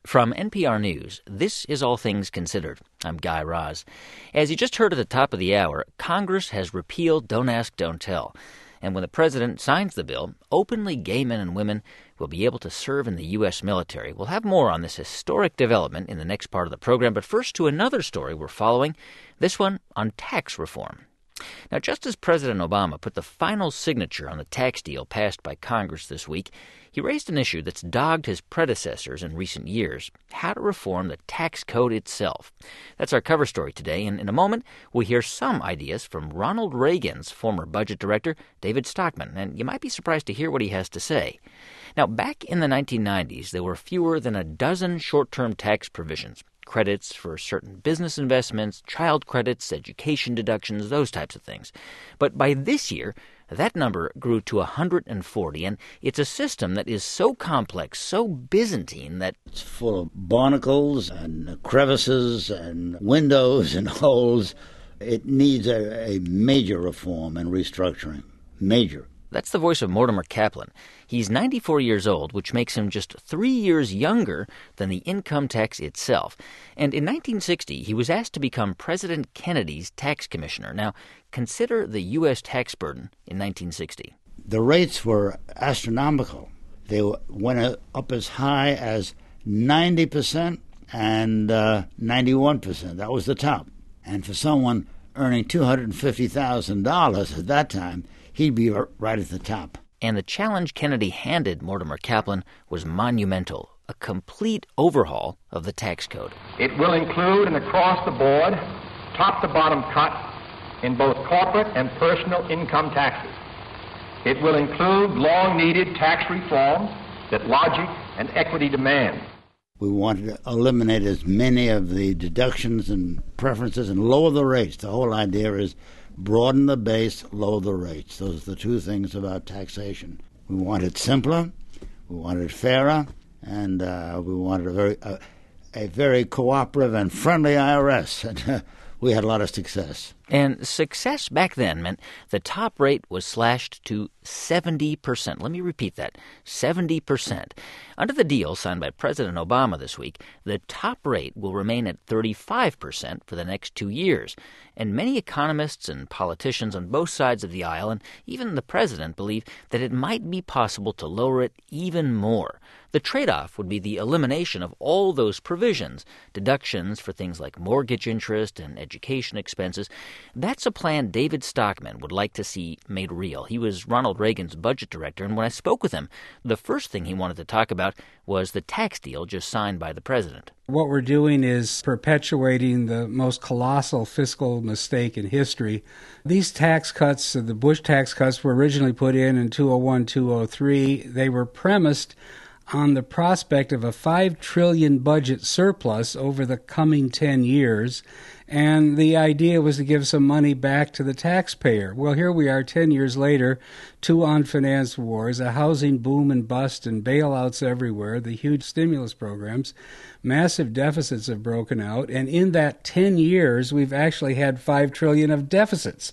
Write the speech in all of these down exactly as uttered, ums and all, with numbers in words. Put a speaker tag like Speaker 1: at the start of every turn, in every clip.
Speaker 1: From N P R News, this is All Things Considered. I'm Guy Raz. As you just heard at the top of the hour, Congress has repealed Don't Ask, Don't Tell. And when the president signs the bill, openly gay men and women will be able to serve in the U S military. We'll have more on this historic development in the next part of the program. But first to another story we're following, this one on tax reform. Now, just as President Obama put the final signature on the tax deal passed by Congress this week, he raised an issue that's dogged his predecessors in recent years: how to reform the tax code itself. That's our cover story today, and in a moment, we'll hear some ideas from Ronald Reagan's former budget director, David Stockman, and you might be surprised to hear what he has to say. Now, back in the nineteen nineties, there were fewer than a dozen short-term tax provisions. Credits for certain business investments, child credits, education deductions, those types of things. But by this year, that number grew to one hundred forty, and it's a system that is so complex, so Byzantine that
Speaker 2: it's full of barnacles and crevices and windows and holes. It needs a, a major reform and restructuring. Major.
Speaker 1: That's the voice of Mortimer Kaplan. He's ninety-four years old, which makes him just three years younger than the income tax itself. And in nineteen sixty, he was asked to become President Kennedy's tax commissioner. Now, consider the U S tax burden in nineteen sixty.
Speaker 2: The rates were astronomical. They went up as high as ninety percent and uh, ninety-one percent. That was the top. And for someone earning two hundred fifty thousand dollars at that time, he'd be right at the top.
Speaker 1: And the challenge Kennedy handed Mortimer Kaplan was monumental: a complete overhaul of the tax code.
Speaker 3: It will include an across-the-board, top-to-bottom cut in both corporate and personal income taxes. It will include long-needed tax reforms that logic and equity demand.
Speaker 2: We wanted to eliminate as many of the deductions and preferences and lower the rates. The whole idea is broaden the base, lower the rates. Those are the two things about taxation. We want it simpler, we want it fairer, and uh, we wanted a very uh, a very cooperative and friendly I R S. And uh, we had a lot of success.
Speaker 1: And success back then meant the top rate was slashed to seventy percent. Let me repeat that, seventy percent. Under the deal signed by President Obama this week, the top rate will remain at thirty-five percent for the next two years. And many economists and politicians on both sides of the aisle, and even the president, believe that it might be possible to lower it even more. The trade-off would be the elimination of all those provisions, deductions for things like mortgage interest and education expenses. That's a plan David Stockman would like to see made real. He was Ronald Reagan's budget director, and when I spoke with him, the first thing he wanted to talk about was the tax deal just signed by the president.
Speaker 4: What we're doing is perpetuating the most colossal fiscal mistake in history. These tax cuts, the Bush tax cuts, were originally put in in two oh one, two oh three. They were premised on the prospect of a five trillion dollars budget surplus over the coming ten years, and the idea was to give some money back to the taxpayer. Well, here we are ten years later, two unfinanced wars, a housing boom and bust and bailouts everywhere, the huge stimulus programs, massive deficits have broken out, and in that ten years, we've actually had five trillion dollars of deficits.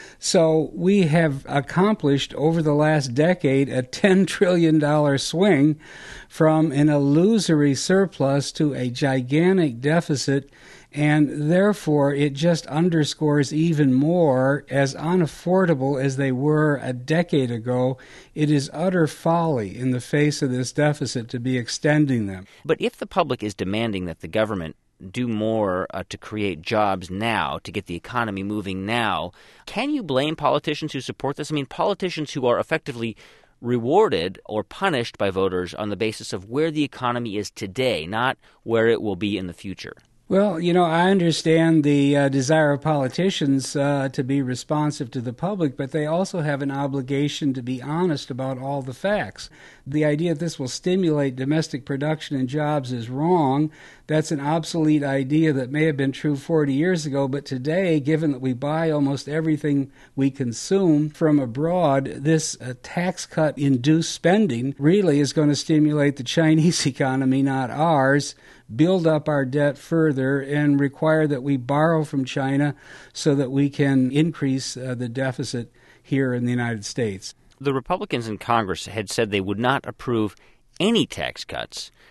Speaker 4: So we have accomplished over the last decade a ten trillion dollars swing from an illusory surplus to a gigantic deficit, and therefore it just underscores even more, as unaffordable as they were a decade ago, it is utter folly in the face of this deficit to be extending them.
Speaker 1: But if the public is demanding that the government do more uh, to create jobs now, to get the economy moving now, can you blame politicians who support this? I mean, politicians who are effectively rewarded or punished by voters on the basis of where the economy is today, not where it will be in the future.
Speaker 4: Well, you know, I understand the uh, desire of politicians uh, to be responsive to the public, but they also have an obligation to be honest about all the facts. The idea that this will stimulate domestic production and jobs is wrong. That's an obsolete idea that may have been true forty years ago, but today, given that we buy almost everything we consume from abroad, this uh, tax cut-induced spending really is going to stimulate the Chinese economy, not ours, build up our debt further, and require that we borrow from China so that we can increase uh, the deficit here in the United States.
Speaker 1: The Republicans in Congress had said they would not approve any tax cuts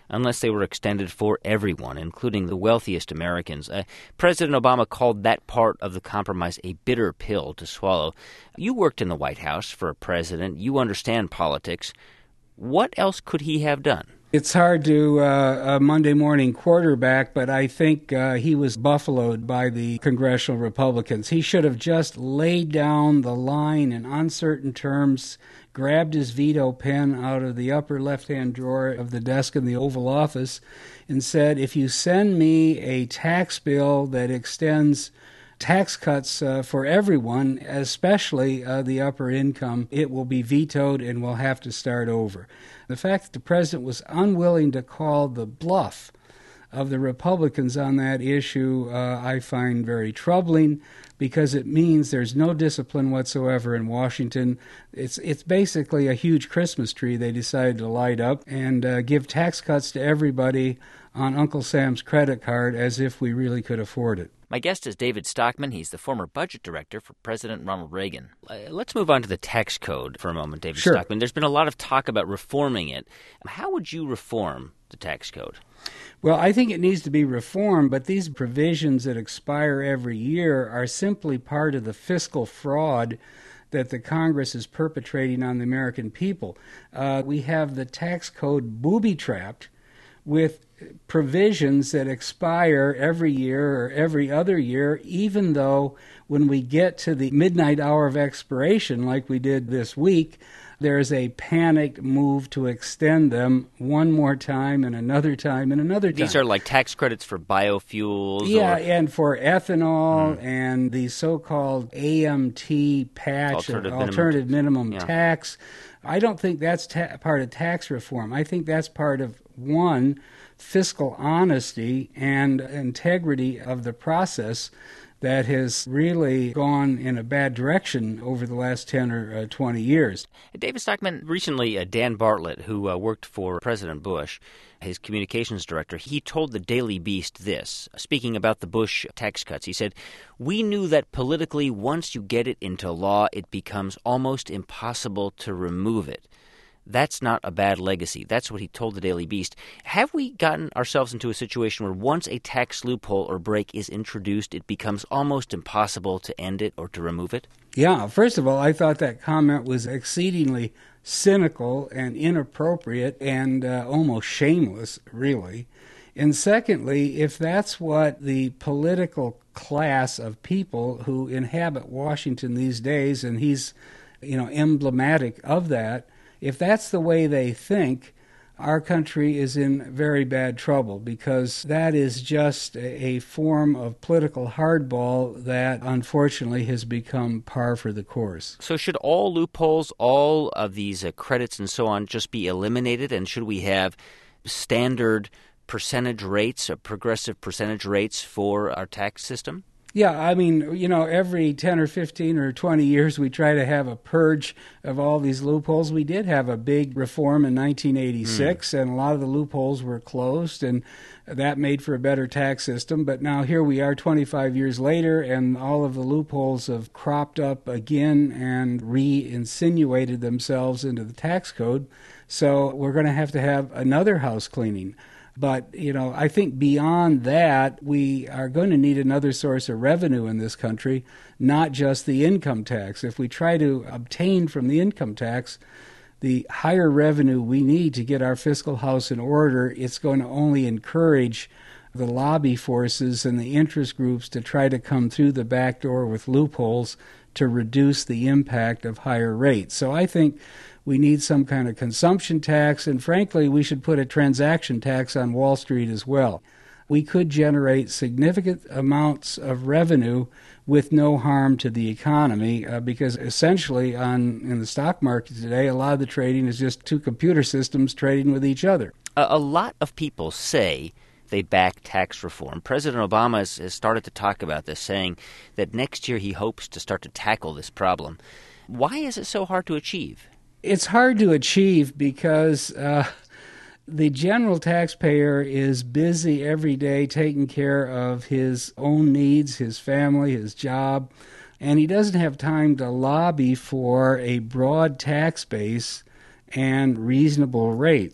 Speaker 1: unless they were extended for everyone, including the wealthiest Americans. Uh, President Obama called that part of the compromise a bitter pill to swallow. You worked in the White House for a president. You understand politics. What else could he have done?
Speaker 4: It's hard to uh, a Monday morning quarterback, but I think uh, he was buffaloed by the congressional Republicans. He should have just laid down the line in uncertain terms, grabbed his veto pen out of the upper left-hand drawer of the desk in the Oval Office, and said, if you send me a tax bill that extends tax cuts uh, for everyone, especially uh, the upper income, it will be vetoed and we'll have to start over. The fact that the president was unwilling to call the bluff of the Republicans on that issue, uh, I find very troubling, because it means there's no discipline whatsoever in Washington. It's it's basically a huge Christmas tree they decided to light up and uh, give tax cuts to everybody on Uncle Sam's credit card as if we really could afford it.
Speaker 1: My guest is David Stockman. He's the former budget director for President Ronald Reagan. Uh, let's move on to the tax code for a moment, David
Speaker 4: Sure.
Speaker 1: Stockman. There's been a lot of talk about reforming it. How would you reform the tax code?
Speaker 4: Well, I think it needs to be reformed, but these provisions that expire every year are simply part of the fiscal fraud that the Congress is perpetrating on the American people. Uh, we have the tax code booby-trapped with provisions that expire every year or every other year, even though when we get to the midnight hour of expiration, like we did this week, there's a panicked move to extend them one more time and another time and another time.
Speaker 1: These are like tax credits for biofuels?
Speaker 4: Yeah,
Speaker 1: or...
Speaker 4: and for ethanol
Speaker 1: mm.
Speaker 4: and the so-called A M T patch,
Speaker 1: alternative,
Speaker 4: alternative minimum,
Speaker 1: minimum
Speaker 4: yeah. tax. I don't think that's ta- part of tax reform. I think that's part of, one, fiscal honesty and integrity of the process that has really gone in a bad direction over the last ten or uh, twenty years.
Speaker 1: David Stockman, recently uh, Dan Bartlett, who uh, worked for President Bush, his communications director, he told the Daily Beast this, speaking about the Bush tax cuts. He said, "We knew that politically, once you get it into law, it becomes almost impossible to remove it. That's not a bad legacy." That's what he told the Daily Beast. Have we gotten ourselves into a situation where once a tax loophole or break is introduced, it becomes almost impossible to end it or to remove it?
Speaker 4: Yeah, first of all, I thought that comment was exceedingly cynical and inappropriate and uh, almost shameless, really. And secondly, if that's what the political class of people who inhabit Washington these days, and he's, you know, emblematic of that, if that's the way they think, our country is in very bad trouble, because that is just a form of political hardball that unfortunately has become par for the course.
Speaker 1: So should all loopholes, all of these uh, credits and so on just be eliminated, and should we have standard percentage rates, or progressive percentage rates for our tax system?
Speaker 4: Yeah, I mean, you know, every ten or fifteen or twenty years we try to have a purge of all these loopholes. We did have a big reform in nineteen eighty-six, mm. and a lot of the loopholes were closed, and that made for a better tax system. But now here we are twenty-five years later, and all of the loopholes have cropped up again and re-insinuated themselves into the tax code. So we're going to have to have another house cleaning. But, you know, I think beyond that, we are going to need another source of revenue in this country, not just the income tax. If we try to obtain from the income tax the higher revenue we need to get our fiscal house in order, it's going to only encourage the lobby forces and the interest groups to try to come through the back door with loopholes to reduce the impact of higher rates. So I think we need some kind of consumption tax, and frankly, we should put a transaction tax on Wall Street as well. We could generate significant amounts of revenue with no harm to the economy, uh, because essentially on in the stock market today, a lot of the trading is just two computer systems trading with each other.
Speaker 1: A, a lot of people say they back tax reform. President Obama has, has started to talk about this, saying that next year he hopes to start to tackle this problem. Why is it so hard to achieve?
Speaker 4: It's hard to achieve because uh, the general taxpayer is busy every day taking care of his own needs, his family, his job, and he doesn't have time to lobby for a broad tax base and reasonable rates.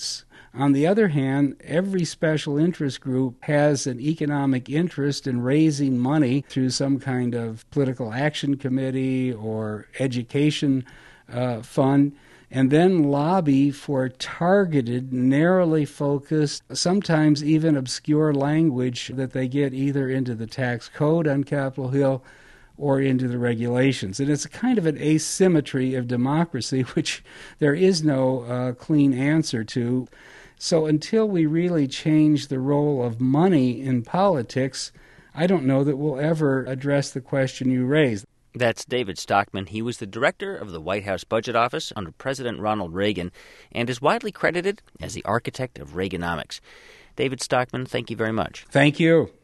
Speaker 4: On the other hand, every special interest group has an economic interest in raising money through some kind of political action committee or education uh, fund, and then lobby for targeted, narrowly focused, sometimes even obscure language that they get either into the tax code on Capitol Hill or into the regulations. And it's a kind of an asymmetry of democracy, which there is no uh, clean answer to. So until we really change the role of money in politics, I don't know that we'll ever address the question you raised.
Speaker 1: That's David Stockman. He was the director of the White House Budget Office under President Ronald Reagan and is widely credited as the architect of Reaganomics. David Stockman, thank you very much.
Speaker 4: Thank you.